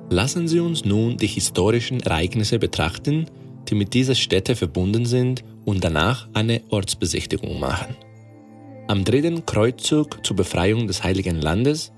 Lassen Sie uns nun die historischen Ereignisse betrachten, die mit dieser Stätte verbunden sind und danach eine Ortsbesichtigung machen. Am dritten Kreuzzug zur Befreiung des Heiligen Landes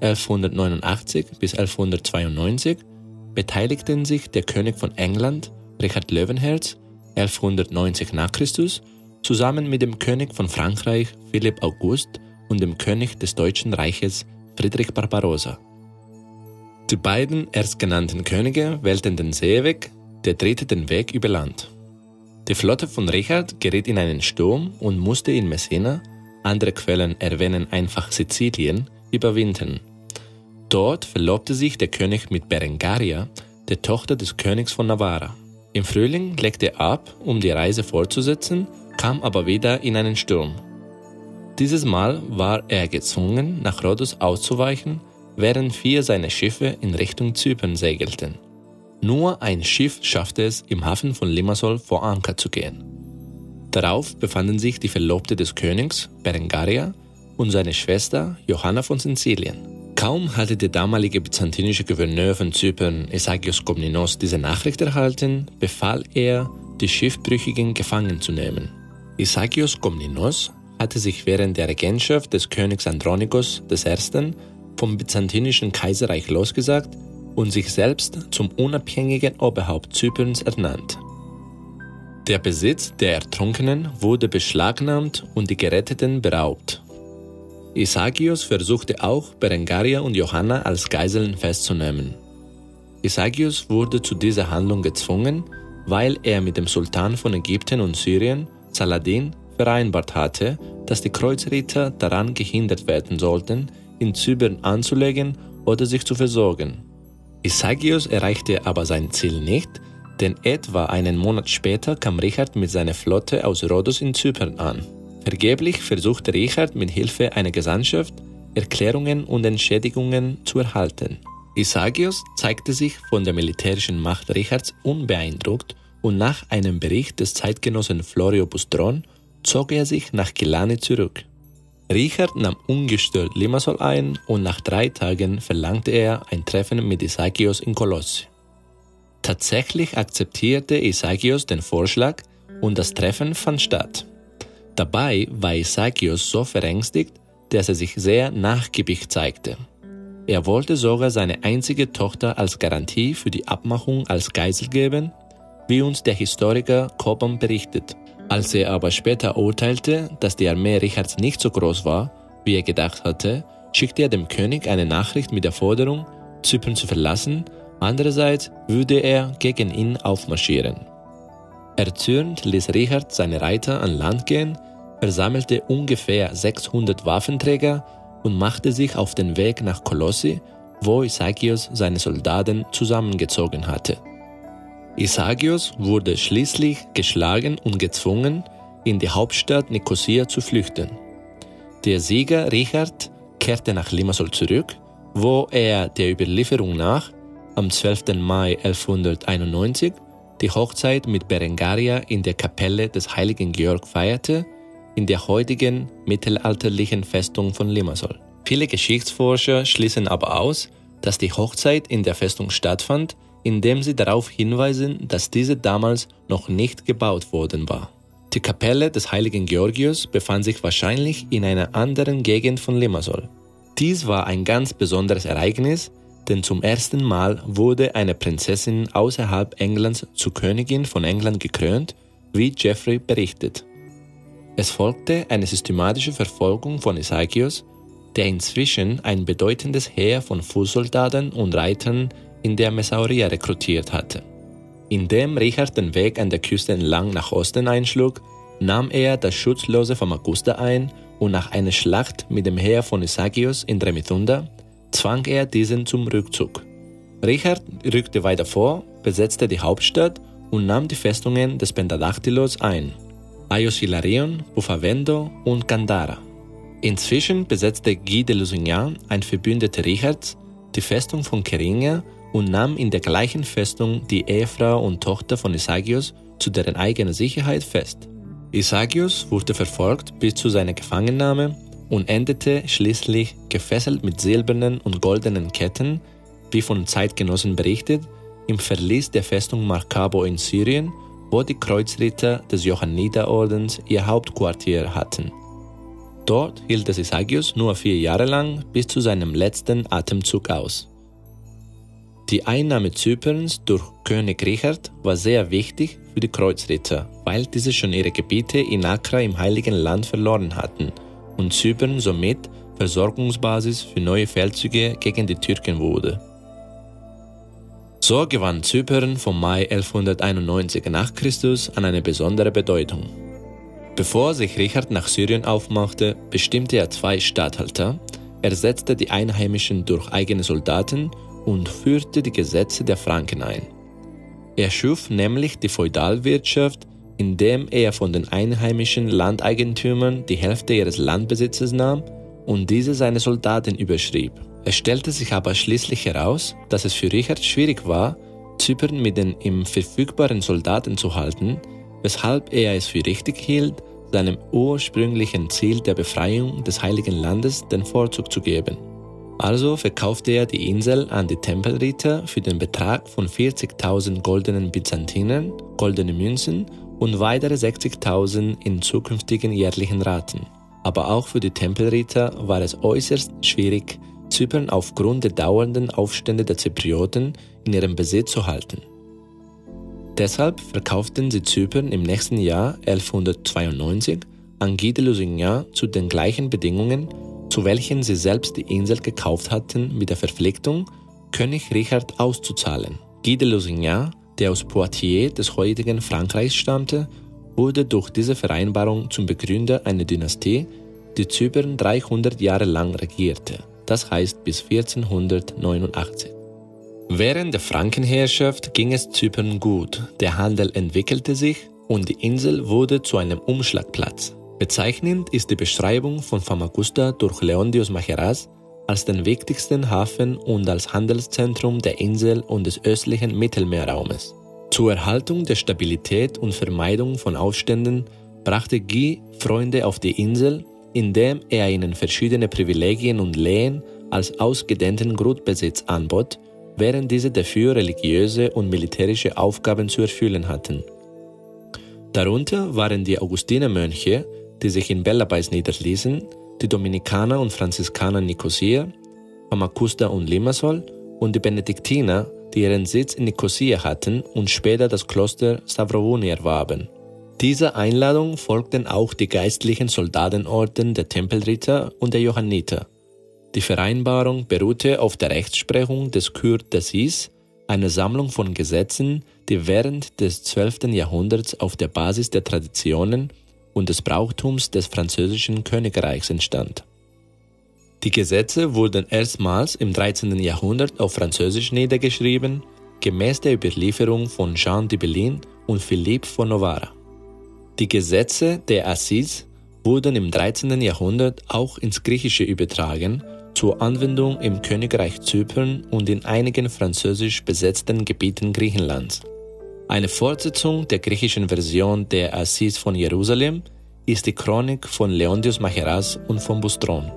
1189 bis 1192 beteiligten sich der König von England, Richard Löwenherz, 1190 n. Chr., zusammen mit dem König von Frankreich, Philipp August, und dem König des Deutschen Reiches, Friedrich Barbarossa. Die beiden erstgenannten Könige wählten den Seeweg, der dritte den Weg über Land. Die Flotte von Richard geriet in einen Sturm und musste in Messina, andere Quellen erwähnen einfach Sizilien, überwintern. Dort verlobte sich der König mit Berengaria, der Tochter des Königs von Navarra. Im Frühling legte er ab, um die Reise fortzusetzen, kam aber wieder in einen Sturm. Dieses Mal war er gezwungen, nach Rhodos auszuweichen, während 4 seiner Schiffe in Richtung Zypern segelten. Nur ein Schiff schaffte es, im Hafen von Limassol vor Anker zu gehen. Darauf befanden sich die Verlobte des Königs, Berengaria, und seine Schwester Johanna von Sizilien. Kaum hatte der damalige byzantinische Gouverneur von Zypern, Isagios Komnenos, diese Nachricht erhalten, befahl er, die Schiffbrüchigen gefangen zu nehmen. Isagios Komnenos hatte sich während der Regentschaft des Königs Andronikos I. vom byzantinischen Kaiserreich losgesagt und sich selbst zum unabhängigen Oberhaupt Zyperns ernannt. Der Besitz der Ertrunkenen wurde beschlagnahmt und die Geretteten beraubt. Isagios versuchte auch, Berengaria und Johanna als Geiseln festzunehmen. Isagios wurde zu dieser Handlung gezwungen, weil er mit dem Sultan von Ägypten und Syrien, Saladin, vereinbart hatte, dass die Kreuzritter daran gehindert werden sollten, in Zypern anzulegen oder sich zu versorgen. Isagios erreichte aber sein Ziel nicht, denn etwa einen Monat später kam Richard mit seiner Flotte aus Rhodos in Zypern an. Vergeblich versuchte Richard mit Hilfe einer Gesandtschaft, Erklärungen und Entschädigungen zu erhalten. Isagios zeigte sich von der militärischen Macht Richards unbeeindruckt und nach einem Bericht des Zeitgenossen Florio Bustron zog er sich nach Kyllane zurück. Richard nahm ungestört Limassol ein und nach 3 Tagen verlangte er ein Treffen mit Isagios in Kolossi. Tatsächlich akzeptierte Isagios den Vorschlag und das Treffen fand statt. Dabei war Isagios so verängstigt, dass er sich sehr nachgiebig zeigte. Er wollte sogar seine einzige Tochter als Garantie für die Abmachung als Geisel geben, wie uns der Historiker Cobham berichtet. Als er aber später urteilte, dass die Armee Richards nicht so groß war, wie er gedacht hatte, schickte er dem König eine Nachricht mit der Forderung, Zypern zu verlassen, andererseits würde er gegen ihn aufmarschieren. Erzürnt ließ Richard seine Reiter an Land gehen, versammelte ungefähr 600 Waffenträger und machte sich auf den Weg nach Kolossi, wo Isagios seine Soldaten zusammengezogen hatte. Isagios wurde schließlich geschlagen und gezwungen, in die Hauptstadt Nikosia zu flüchten. Der Sieger Richard kehrte nach Limassol zurück, wo er der Überlieferung nach am 12. Mai 1191 die Hochzeit mit Berengaria in der Kapelle des heiligen Georg feierte, in der heutigen mittelalterlichen Festung von Limassol. Viele Geschichtsforscher schließen aber aus, dass die Hochzeit in der Festung stattfand, indem sie darauf hinweisen, dass diese damals noch nicht gebaut worden war. Die Kapelle des heiligen Georgios befand sich wahrscheinlich in einer anderen Gegend von Limassol. Dies war ein ganz besonderes Ereignis, denn zum ersten Mal wurde eine Prinzessin außerhalb Englands zur Königin von England gekrönt, wie Geoffrey berichtet. Es folgte eine systematische Verfolgung von Isagios, der inzwischen ein bedeutendes Heer von Fußsoldaten und Reitern in der Messauria rekrutiert hatte. Indem Richard den Weg an der Küste entlang nach Osten einschlug, nahm er das schutzlose Famagusta ein und nach einer Schlacht mit dem Heer von Isagios in Dremithunda zwang er diesen zum Rückzug. Richard rückte weiter vor, besetzte die Hauptstadt und nahm die Festungen des Pentadaktylos ein, Aios Hilarion, Bufavendo und Gandara. Inzwischen besetzte Guy de Lusignan, ein Verbündeter Richards, die Festung von Keringa und nahm in der gleichen Festung die Ehefrau und Tochter von Isagios zu deren eigener Sicherheit fest. Isagios wurde verfolgt bis zu seiner Gefangennahme und endete schließlich gefesselt mit silbernen und goldenen Ketten, wie von Zeitgenossen berichtet, im Verlies der Festung Maracaibo in Syrien, wo die Kreuzritter des Johanniterordens ihr Hauptquartier hatten. Dort hielt es Isagios nur 4 Jahre lang bis zu seinem letzten Atemzug aus. Die Einnahme Zyperns durch König Richard war sehr wichtig für die Kreuzritter, weil diese schon ihre Gebiete in Accra im Heiligen Land verloren hatten und Zypern somit Versorgungsbasis für neue Feldzüge gegen die Türken wurde. So gewann Zypern vom Mai 1191 nach Christus an eine besondere Bedeutung. Bevor sich Richard nach Syrien aufmachte, bestimmte er 2 Statthalter, ersetzte die Einheimischen durch eigene Soldaten und führte die Gesetze der Franken ein. Er schuf nämlich die Feudalwirtschaft, indem er von den einheimischen Landeigentümern die Hälfte ihres Landbesitzes nahm und diese seine Soldaten überschrieb. Es stellte sich aber schließlich heraus, dass es für Richard schwierig war, Zypern mit den ihm verfügbaren Soldaten zu halten, weshalb er es für richtig hielt, seinem ursprünglichen Ziel der Befreiung des Heiligen Landes den Vorzug zu geben. Also verkaufte er die Insel an die Tempelritter für den Betrag von 40.000 goldenen Byzantinern, goldene Münzen und weitere 60.000 in zukünftigen jährlichen Raten. Aber auch für die Tempelritter war es äußerst schwierig, Zypern aufgrund der dauernden Aufstände der Zyprioten in ihrem Besitz zu halten. Deshalb verkauften sie Zypern im nächsten Jahr 1192 an Guy de Lusignan zu den gleichen Bedingungen, zu welchen sie selbst die Insel gekauft hatten, mit der Verpflichtung, König Richard auszuzahlen. Guy de Lusignan, der aus Poitiers des heutigen Frankreichs stammte, wurde durch diese Vereinbarung zum Begründer einer Dynastie, die Zypern 300 Jahre lang regierte, das heißt bis 1489. Während der Frankenherrschaft ging es Zypern gut, der Handel entwickelte sich und die Insel wurde zu einem Umschlagplatz. Bezeichnend ist die Beschreibung von Famagusta durch Leontios Macheras als den wichtigsten Hafen und als Handelszentrum der Insel und des östlichen Mittelmeerraumes. Zur Erhaltung der Stabilität und Vermeidung von Aufständen brachte Guy Freunde auf die Insel, indem er ihnen verschiedene Privilegien und Lehen als ausgedehnten Grundbesitz anbot, während diese dafür religiöse und militärische Aufgaben zu erfüllen hatten. Darunter waren die Augustinermönche, die sich in Bellabais niederließen, die Dominikaner und Franziskaner Nikosia, Famagusta und Limassol und die Benediktiner, die ihren Sitz in Nikosia hatten und später das Kloster Stavrouni erwarben. Dieser Einladung folgten auch die geistlichen Soldatenorden der Tempelritter und der Johanniter. Die Vereinbarung beruhte auf der Rechtsprechung des Cour d'Assises, einer Sammlung von Gesetzen, die während des 12. Jahrhunderts auf der Basis der Traditionen und des Brauchtums des französischen Königreichs entstand. Die Gesetze wurden erstmals im 13. Jahrhundert auf Französisch niedergeschrieben, gemäß der Überlieferung von Jean d'Ibelin und Philippe von Novara. Die Gesetze der Assises wurden im 13. Jahrhundert auch ins Griechische übertragen, zur Anwendung im Königreich Zypern und in einigen französisch besetzten Gebieten Griechenlands. Eine Fortsetzung der griechischen Version der Assises von Jerusalem ist die Chronik von Leontios Macheras und von Bustron.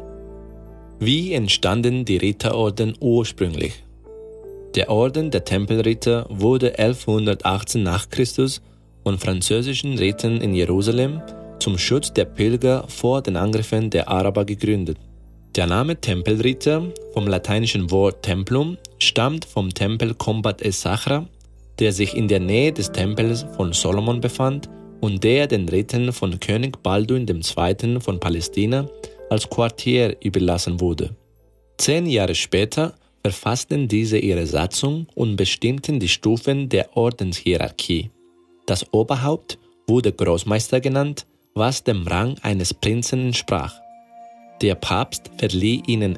Wie entstanden die Ritterorden ursprünglich? Der Orden der Tempelritter wurde 1118 nach Christus von französischen Rittern in Jerusalem zum Schutz der Pilger vor den Angriffen der Araber gegründet. Der Name Tempelritter, vom lateinischen Wort Templum, stammt vom Tempel Combat et Sacra, der sich in der Nähe des Tempels von Solomon befand und der den Rittern von König Balduin II. Von Palästina als Quartier überlassen wurde. 10 Jahre später verfassten diese ihre Satzung und bestimmten die Stufen der Ordenshierarchie. Das Oberhaupt wurde Großmeister genannt, was dem Rang eines Prinzen entsprach. Der Papst verlieh ihnen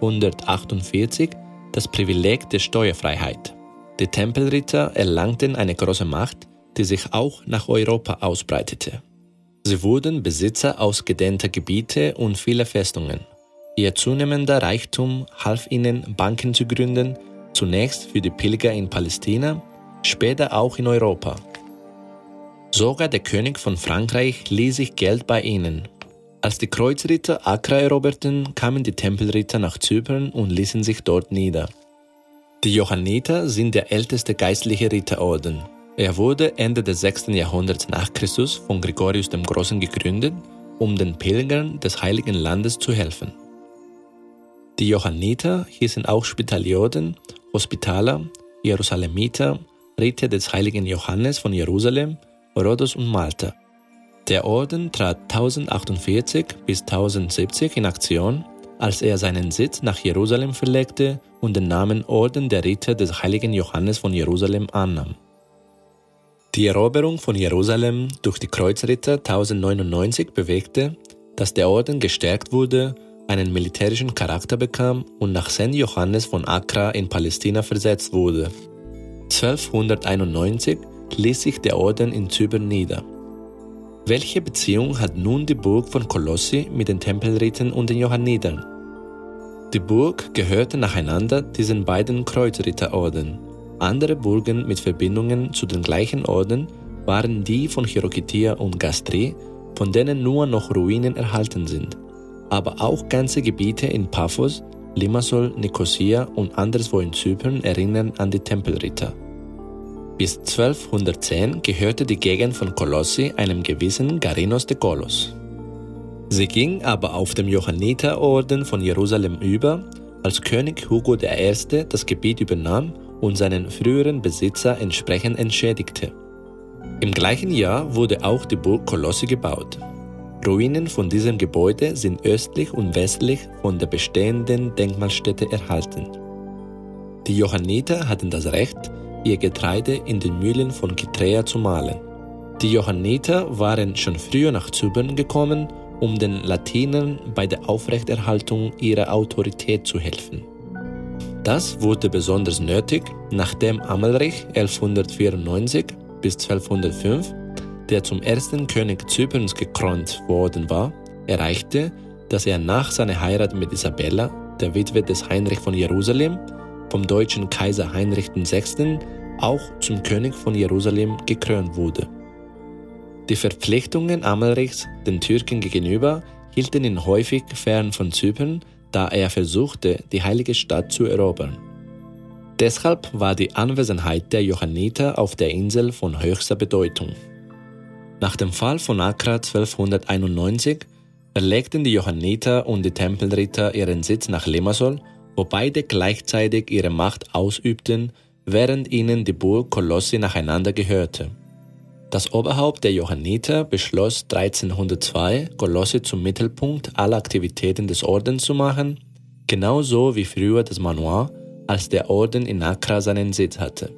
1148 das Privileg der Steuerfreiheit. Die Tempelritter erlangten eine große Macht, die sich auch nach Europa ausbreitete. Sie wurden Besitzer ausgedehnter Gebiete und vieler Festungen. Ihr zunehmender Reichtum half ihnen, Banken zu gründen, zunächst für die Pilger in Palästina, später auch in Europa. Sogar der König von Frankreich ließ sich Geld bei ihnen. Als die Kreuzritter Accra eroberten, kamen die Tempelritter nach Zypern und ließen sich dort nieder. Die Johanniter sind der älteste geistliche Ritterorden. Er wurde Ende des 6. Jahrhunderts nach Christus von Gregorius dem Großen gegründet, um den Pilgern des Heiligen Landes zu helfen. Die Johanniter hießen auch Spitalioten, Hospitaler, Jerusalemiter, Ritter des Heiligen Johannes von Jerusalem, Rhodos und Malta. Der Orden trat 1048 bis 1070 in Aktion, als er seinen Sitz nach Jerusalem verlegte und den Namen Orden der Ritter des Heiligen Johannes von Jerusalem annahm. Die Eroberung von Jerusalem durch die Kreuzritter 1099 bewegte, dass der Orden gestärkt wurde, einen militärischen Charakter bekam und nach St. Johannes von Accra in Palästina versetzt wurde. 1291 ließ sich der Orden in Zypern nieder. Welche Beziehung hat nun die Burg von Kolossi mit den Tempelriten und den Johannitern? Die Burg gehörte nacheinander diesen beiden Kreuzritterorden. Andere Burgen mit Verbindungen zu den gleichen Orden waren die von Chirokittia und Gastri, von denen nur noch Ruinen erhalten sind, aber auch ganze Gebiete in Paphos, Limassol, Nikosia und anderswo in Zypern erinnern an die Tempelritter. Bis 1210 gehörte die Gegend von Kolossi einem gewissen Garinos de Kolos. Sie ging aber auf dem Johanniterorden von Jerusalem über, als König Hugo I. das Gebiet übernahm und seinen früheren Besitzer entsprechend entschädigte. Im gleichen Jahr wurde auch die Burg Kolossi gebaut. Ruinen von diesem Gebäude sind östlich und westlich von der bestehenden Denkmalstätte erhalten. Die Johanniter hatten das Recht, ihr Getreide in den Mühlen von Kythräa zu mahlen. Die Johanniter waren schon früher nach Zypern gekommen, um den Latinern bei der Aufrechterhaltung ihrer Autorität zu helfen. Das wurde besonders nötig, nachdem Amalrich 1194 bis 1205, der zum ersten König Zyperns gekrönt worden war, erreichte, dass er nach seiner Heirat mit Isabella, der Witwe des Heinrich von Jerusalem, vom deutschen Kaiser Heinrich VI. Auch zum König von Jerusalem gekrönt wurde. Die Verpflichtungen Amalrichs den Türken gegenüber hielten ihn häufig fern von Zypern, da er versuchte, die heilige Stadt zu erobern. Deshalb war die Anwesenheit der Johanniter auf der Insel von höchster Bedeutung. Nach dem Fall von Accra 1291 verlegten die Johanniter und die Tempelritter ihren Sitz nach Limassol, wo beide gleichzeitig ihre Macht ausübten, während ihnen die Burg Kolossi nacheinander gehörte. Das Oberhaupt der Johanniter beschloss 1302, Kolossi zum Mittelpunkt aller Aktivitäten des Ordens zu machen, genauso wie früher das Manoir, als der Orden in Accra seinen Sitz hatte.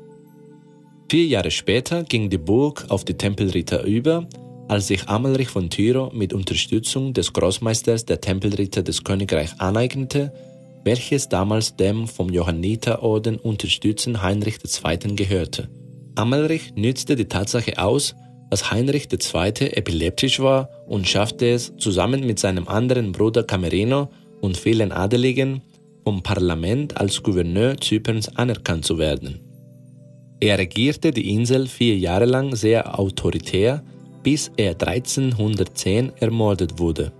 4 Jahre später ging die Burg auf die Tempelritter über, als sich Amalrich von Tyro mit Unterstützung des Großmeisters der Tempelritter des Königreichs aneignete, welches damals dem vom Johanniterorden unterstützten Heinrich II. Gehörte. Amalrich nützte die Tatsache aus, dass Heinrich II. Epileptisch war und schaffte es, zusammen mit seinem anderen Bruder Camerino und vielen Adeligen, vom Parlament als Gouverneur Zyperns anerkannt zu werden. Er regierte die Insel 4 Jahre lang sehr autoritär, bis er 1310 ermordet wurde.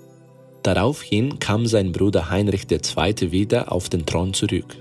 Daraufhin kam sein Bruder Heinrich II. Wieder auf den Thron zurück.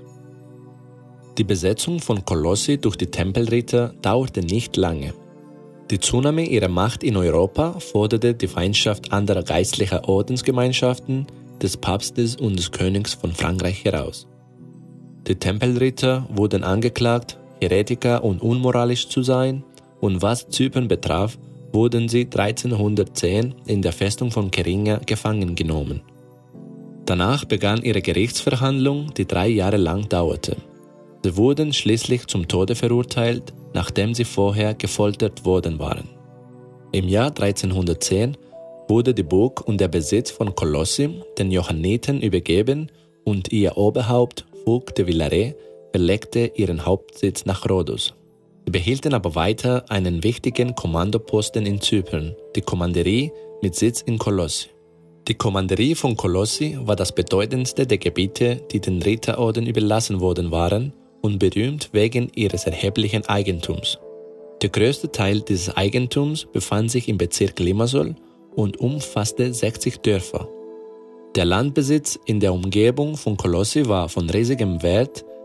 Die Besetzung von Kolossi durch die Tempelritter dauerte nicht lange. Die Zunahme ihrer Macht in Europa forderte die Feindschaft anderer geistlicher Ordensgemeinschaften, des Papstes und des Königs von Frankreich heraus. Die Tempelritter wurden angeklagt, Heretiker und unmoralisch zu sein, und was Zypern betraf, wurden sie 1310 in der Festung von Keringa gefangen genommen. Danach begann ihre Gerichtsverhandlung, die 3 Jahre lang dauerte. Sie wurden schließlich zum Tode verurteilt, nachdem sie vorher gefoltert worden waren. Im Jahr 1310 wurde die Burg und der Besitz von Kolossi den Johannitern übergeben und ihr Oberhaupt Vogt de Villaret verlegte ihren Hauptsitz nach Rhodos. Sie behielten aber weiter einen wichtigen Kommandoposten in Zypern, die Kommanderie mit Sitz in Kolossi. Die Kommanderie von Kolossi war das bedeutendste der Gebiete, die den Ritterorden überlassen worden waren, und berühmt wegen ihres erheblichen Eigentums. Der größte Teil dieses Eigentums befand sich im Bezirk Limassol und umfasste 60 Dörfer. Der Landbesitz in der Umgebung von Kolossi war von riesigem Wert,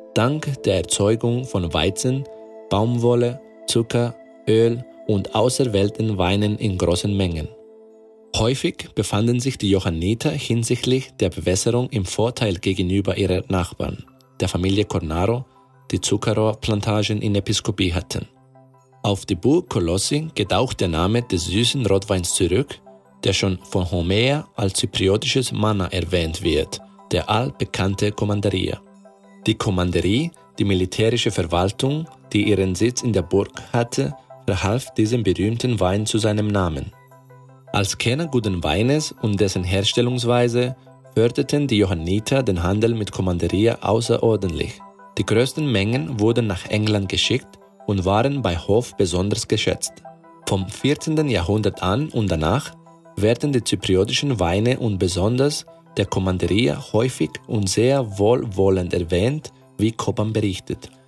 dank der Erzeugung von Weizen, Baumwolle, Zucker, Öl und auserwählten Weinen in großen Mengen. Häufig befanden sich die Johanniter hinsichtlich der Bewässerung im Vorteil gegenüber ihren Nachbarn, der Familie Cornaro, die Zuckerrohrplantagen in Episcopie hatten. Auf die Burg Colossi geht auch der Name des süßen Rotweins zurück, der schon von Homer als zypriotisches Manna erwähnt wird, der allbekannte Commanderia. Die Commanderie, die militärische Verwaltung, die ihren Sitz in der Burg hatte, verhalf diesem berühmten Wein zu seinem Namen. Als Kenner guten Weines und dessen Herstellungsweise förderten die Johanniter den Handel mit Commanderia außerordentlich. Die größten Mengen wurden nach England geschickt und waren bei Hof besonders geschätzt. Vom 14. Jahrhundert an und danach werden die zypriotischen Weine und besonders der Commanderia häufig und sehr wohlwollend erwähnt, wie Cobham berichtet.